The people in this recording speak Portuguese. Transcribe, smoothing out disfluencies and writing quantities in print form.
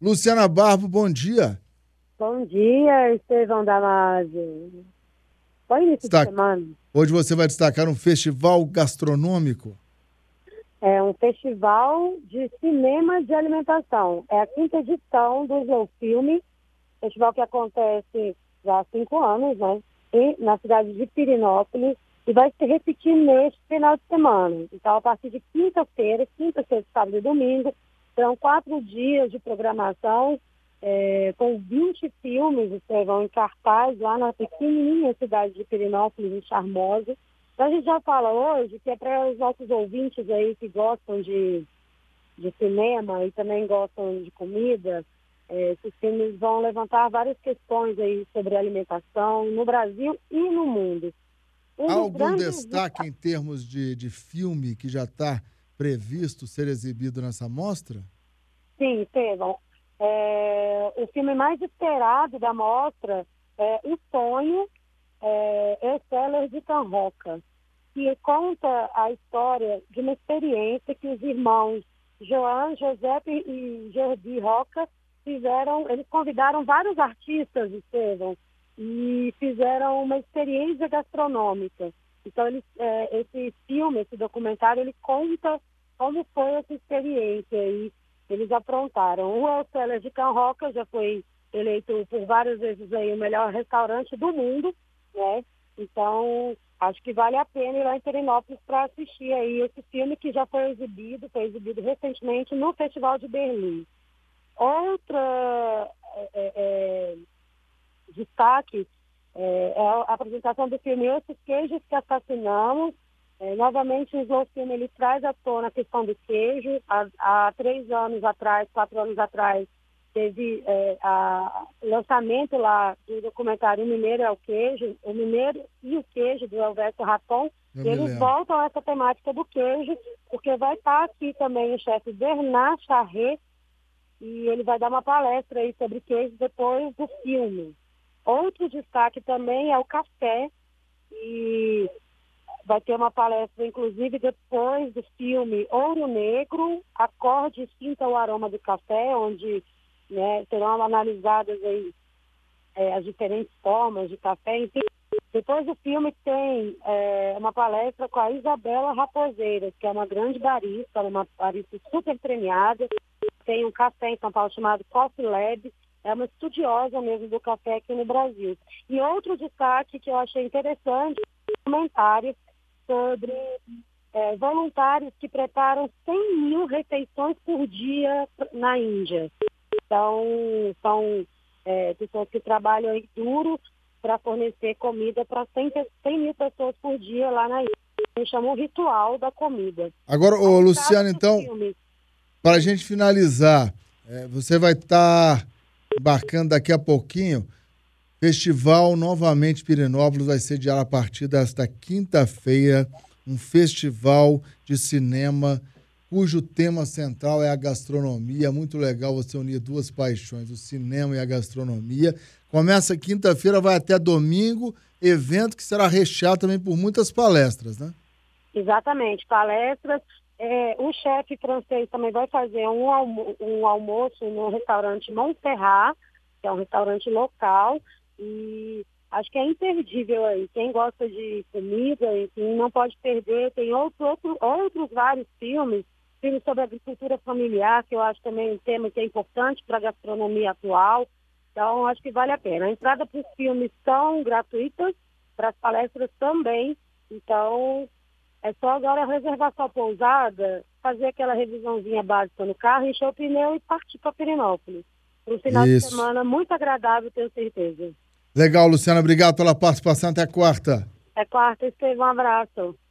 Luciana Barbo, bom dia. Bom dia, Estevão Damasio. Foi início de semana. Hoje você vai destacar um festival gastronômico. É um festival de cinema de alimentação. É a 5ª edição do Slow Film, festival que acontece já há 5 anos, né? Na cidade de Pirenópolis, e vai se repetir neste final de semana. Então, a partir de quinta-feira, sábado e domingo, serão 4 dias de programação, com 20 filmes que vão em cartaz lá na pequenininha cidade de Pirenópolis, em Charmosa. Então, a gente já fala hoje que é para os nossos ouvintes aí que gostam de cinema e também gostam de comida, esses filmes vão levantar várias questões aí sobre alimentação no Brasil e no mundo. Há algum destaque em termos de filme que já está previsto ser exibido nessa mostra? Sim, Estevão. O filme mais esperado da mostra é O Sonho, Euceller de Can Roca, que conta a história de uma experiência que os irmãos Joan, José e Jordi Roca fizeram. Eles convidaram vários artistas, Estevão, e fizeram uma experiência gastronômica. Então, esse filme, esse documentário, ele conta como foi essa experiência e eles aprontaram. O Euceller de Can Roca já foi eleito por várias vezes aí o melhor restaurante do mundo, né? Então, acho que vale a pena ir lá em Pirenópolis para assistir aí esse filme que já foi exibido recentemente no Festival de Berlim. Outra destaque é a apresentação do filme Esses Queijos que Assassinamos. Novamente, o Slow Film ele traz à tona a questão do queijo. Há 4 anos atrás, teve o lançamento lá do documentário O Mineiro é o Queijo, O Mineiro e o Queijo, do Elvésio Raton. E eles voltam a essa temática do queijo, porque vai estar aqui também o chefe Bernard Charret, e ele vai dar uma palestra aí sobre queijo depois do filme. Outro destaque também é o café, e vai ter uma palestra, inclusive, depois do filme Ouro Negro, Acorde e Sinta o Aroma do Café, onde serão analisadas aí, as diferentes formas de café. Enfim, depois do filme tem uma palestra com a Isabela Raposeira, que é uma grande barista, uma barista super premiada. Tem um café em São Paulo chamado Coffee Lab, é uma estudiosa mesmo do café aqui no Brasil. E outro destaque que eu achei interessante, comentário sobre voluntários que preparam 100 mil refeições por dia na Índia. Então, são pessoas que trabalham aí duro para fornecer comida para 100 mil pessoas por dia lá na Índia. A gente chama o ritual da comida. Agora, Luciano, então, para a gente finalizar, você vai estar embarcando daqui a pouquinho. Festival novamente Pirenópolis vai sediar a partir desta quinta-feira um festival de cinema cujo tema central é a gastronomia. Muito legal você unir duas paixões, o cinema e a gastronomia. Começa quinta-feira, vai até domingo, evento que será recheado também por muitas palestras, né? Exatamente, palestras. O chefe francês também vai fazer um almoço no restaurante Montserrat, que é um restaurante local, e acho que é imperdível aí. Quem gosta de comida, enfim, não pode perder. Tem outros vários filmes sobre agricultura familiar, que eu acho também um tema que é importante para a gastronomia atual. Então, acho que vale a pena. A entrada para os filmes são gratuitas, para as palestras também. Então, é só agora reservar sua pousada, fazer aquela revisãozinha básica no carro, encher o pneu e partir para Pirenópolis. Um final de semana muito agradável, tenho certeza. Legal, Luciana. Obrigado pela participação. Até quarta. Até quarta, Estevão. Um abraço.